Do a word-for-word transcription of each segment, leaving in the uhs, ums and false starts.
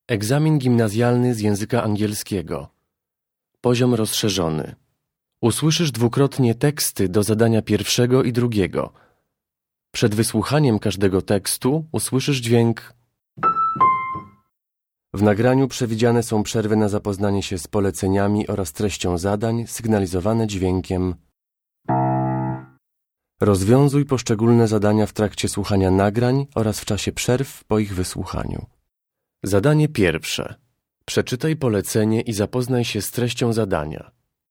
Egzamin gimnazjalny z języka angielskiego. Poziom rozszerzony. Usłyszysz dwukrotnie teksty do zadania pierwszego i drugiego. Przed wysłuchaniem każdego tekstu usłyszysz dźwięk. W nagraniu przewidziane są przerwy na zapoznanie się z poleceniami oraz treścią zadań, sygnalizowane dźwiękiem. Rozwiązuj poszczególne zadania w trakcie słuchania nagrań oraz w czasie przerw po ich wysłuchaniu. Zadanie pierwsze. Przeczytaj polecenie i zapoznaj się z treścią zadania.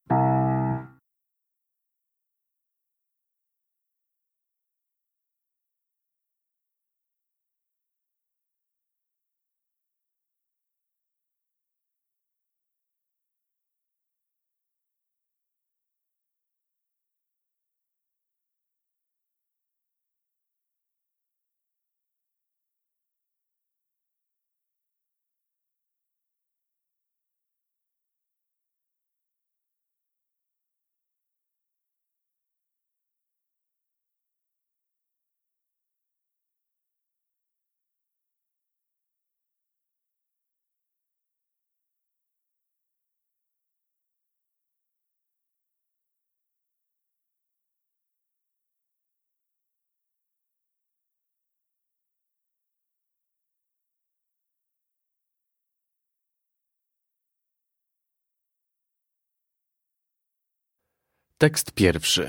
Tekst pierwszy.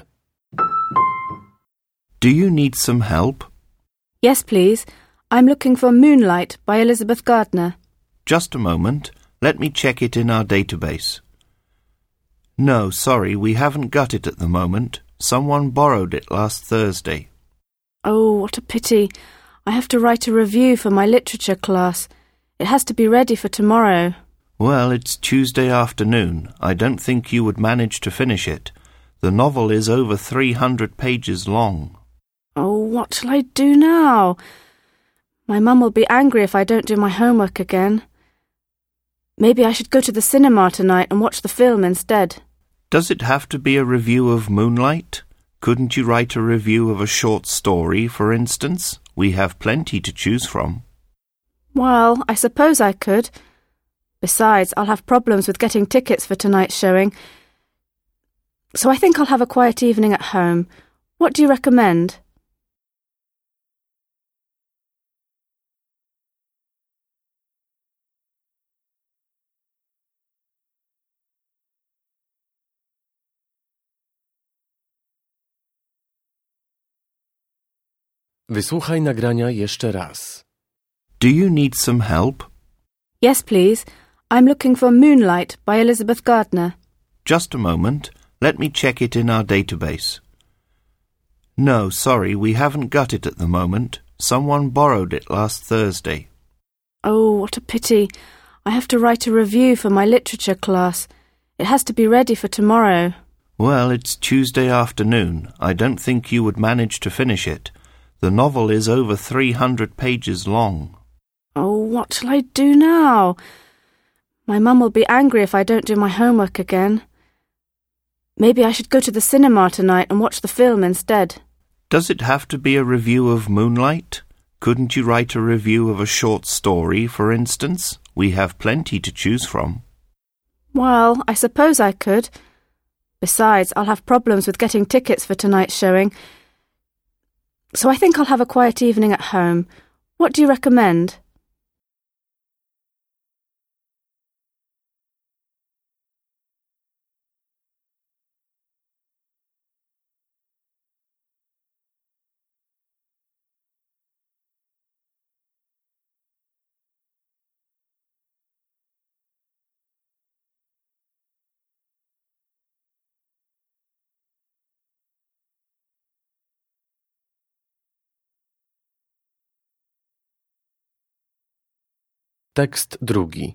Do you need some help? Yes, please. I'm looking for Moonlight by Elizabeth Gardner. Just a moment. Let me check it in our database. No, sorry, we haven't got it at the moment. Someone borrowed it last Thursday. Oh, what a pity. I have to write a review for my literature class. It has to be ready for tomorrow. Well, it's Tuesday afternoon. I don't think you would manage to finish it. The novel is over three hundred pages long. Oh, what shall I do now? My mum will be angry if I don't do my homework again. Maybe I should go to the cinema tonight and watch the film instead. Does it have to be a review of Moonlight? Couldn't you write a review of a short story, for instance? We have plenty to choose from. Well, I suppose I could. Besides, I'll have problems with getting tickets for tonight's showing. So I think I'll have a quiet evening at home. What do you recommend? Wysłuchaj nagrania jeszcze raz. Do you need some help? Yes, please. I'm looking for Moonlight by Elizabeth Gardner. Just a moment. Let me check it in our database. No, sorry, we haven't got it at the moment. Someone borrowed it last Thursday. Oh, what a pity. I have to write a review for my literature class. It has to be ready for tomorrow. Well, it's Tuesday afternoon. I don't think you would manage to finish it. The novel is over three hundred pages long. Oh, what shall I do now? My mum will be angry if I don't do my homework again. Maybe I should go to the cinema tonight and watch the film instead. Does it have to be a review of Moonlight? Couldn't you write a review of a short story, for instance? We have plenty to choose from. Well, I suppose I could. Besides, I'll have problems with getting tickets for tonight's showing. So I think I'll have a quiet evening at home. What do you recommend? Tekst drugi.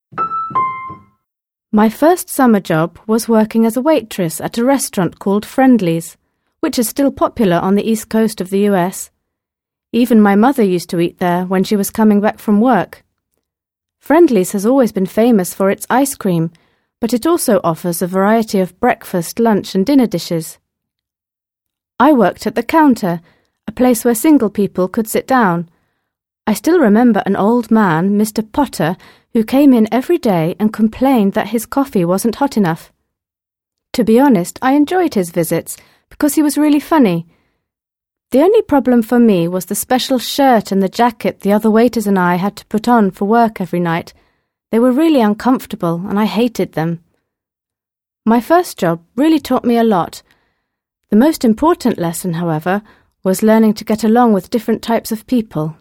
My first summer job was working as a waitress at a restaurant called Friendly's, which is still popular on the east coast of the U S. Even my mother used to eat there when she was coming back from work. Friendly's has always been famous for its ice cream, but it also offers a variety of breakfast, lunch and dinner dishes. I worked at the counter, a place where single people could sit down. I still remember an old man, Mister Potter, who came in every day and complained that his coffee wasn't hot enough. To be honest, I enjoyed his visits because he was really funny. The only problem for me was the special shirt and the jacket the other waiters and I had to put on for work every night. They were really uncomfortable and I hated them. My first job really taught me a lot. The most important lesson, however, was learning to get along with different types of people.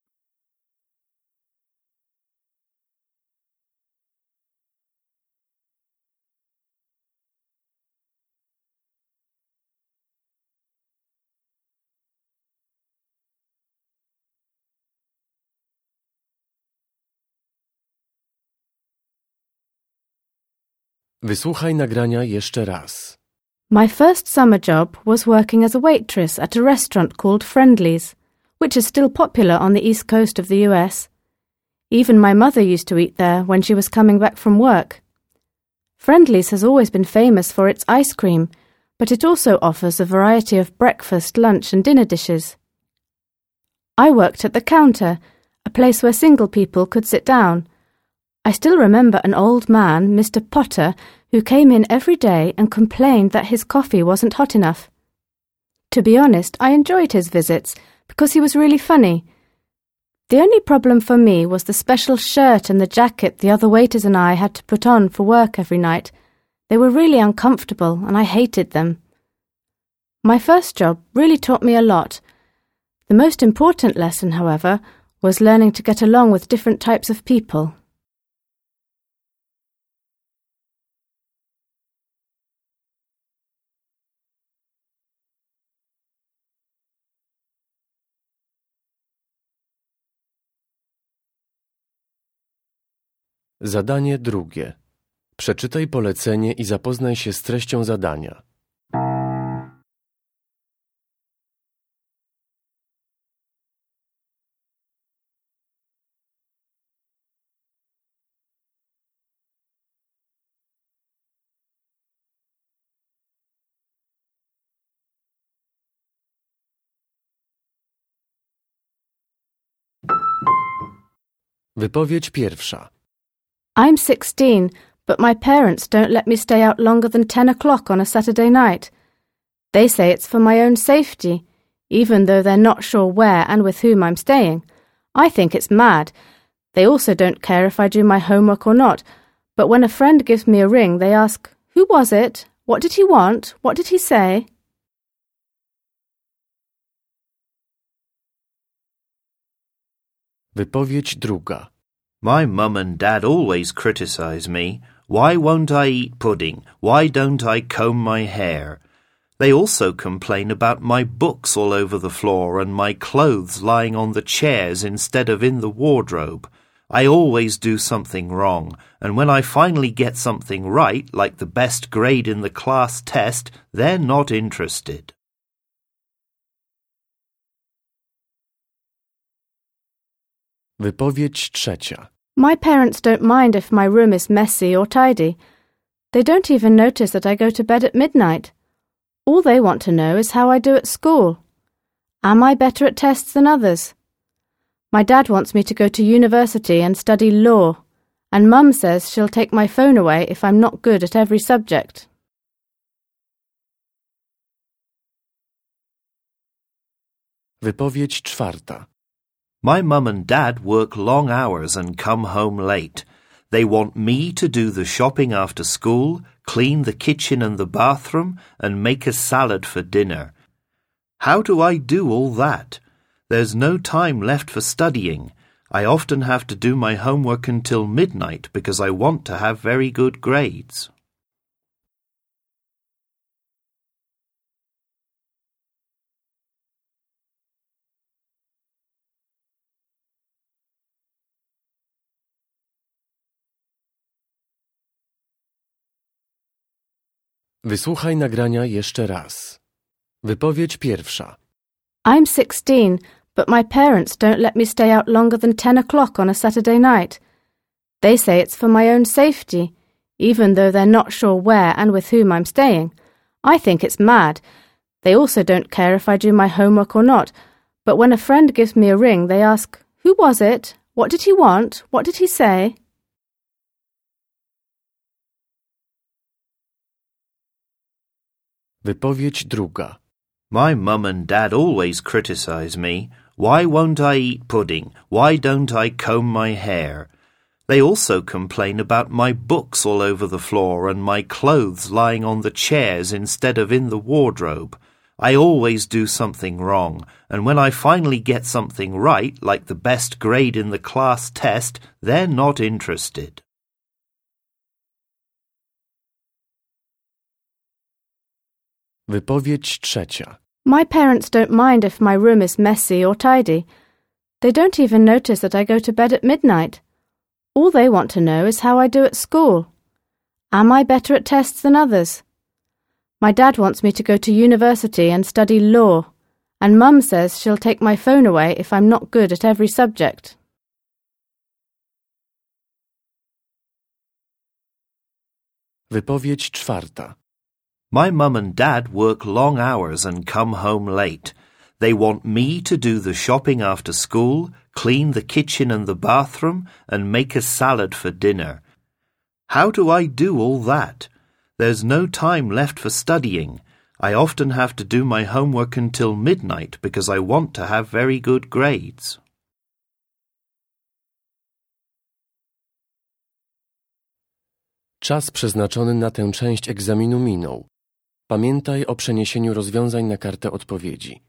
Wysłuchaj nagrania jeszcze raz. My first summer job was working as a waitress at a restaurant called Friendly's, which is still popular on the east coast of the U S. Even my mother used to eat there when she was coming back from work. Friendly's has always been famous for its ice cream, but it also offers a variety of breakfast, lunch and dinner dishes. I worked at the counter, a place where single people could sit down. I still remember an old man, Mister Potter, who came in every day and complained that his coffee wasn't hot enough. To be honest, I enjoyed his visits because he was really funny. The only problem for me was the special shirt and the jacket the other waiters and I had to put on for work every night. They were really uncomfortable and I hated them. My first job really taught me a lot. The most important lesson, however, was learning to get along with different types of people. Zadanie drugie. Przeczytaj polecenie i zapoznaj się z treścią zadania. Wypowiedź pierwsza. I'm sixteen, but my parents don't let me stay out longer than ten o'clock on a Saturday night. They say it's for my own safety, even though they're not sure where and with whom I'm staying. I think it's mad. They also don't care if I do my homework or not, but when a friend gives me a ring, they ask, "Who was it? What did he want? What did he say?" Wypowiedź druga. My mum and dad always criticize me. Why won't I eat pudding? Why don't I comb my hair? They also complain about my books all over the floor and my clothes lying on the chairs instead of in the wardrobe. I always do something wrong, and when I finally get something right, like the best grade in the class test, they're not interested. Wypowiedź trzecia. My parents don't mind if my room is messy or tidy. They don't even notice that I go to bed at midnight. All they want to know is how I do at school. Am I better at tests than others? My dad wants me to go to university and study law, and Mum says she'll take my phone away if I'm not good at every subject. Wypowiedź czwarta. My mum and dad work long hours and come home late. They want me to do the shopping after school, clean the kitchen and the bathroom, and make a salad for dinner. How do I do all that? There's no time left for studying. I often have to do my homework until midnight because I want to have very good grades. Wysłuchaj nagrania jeszcze raz. Wypowiedź pierwsza. I'm sixteen, but my parents don't let me stay out longer than ten o'clock on a Saturday night. They say it's for my own safety, even though they're not sure where and with whom I'm staying. I think it's mad. They also don't care if I do my homework or not, but when a friend gives me a ring, they ask, Who was it? What did he want? What did he say? Wypowiedź druga. My mum and dad always criticize me. Why won't I eat pudding? Why don't I comb my hair? They also complain about my books all over the floor and my clothes lying on the chairs instead of in the wardrobe. I always do something wrong, and when I finally get something right, like the best grade in the class test, they're not interested. Wypowiedź trzecia. My parents don't mind if my room is messy or tidy. They don't even notice that I go to bed at midnight. All they want to know is how I do at school. Am I better at tests than others? My dad wants me to go to university and study law, and Mum says she'll take my phone away if I'm not good at every subject. Wypowiedź czwarta. My mum and dad work long hours and come home late. They want me to do the shopping after school, clean the kitchen and the bathroom, and make a salad for dinner. How do I do all that? There's no time left for studying. I often have to do my homework until midnight because I want to have very good grades. Czas przeznaczony na tę część egzaminu minął. Pamiętaj o przeniesieniu rozwiązań na kartę odpowiedzi.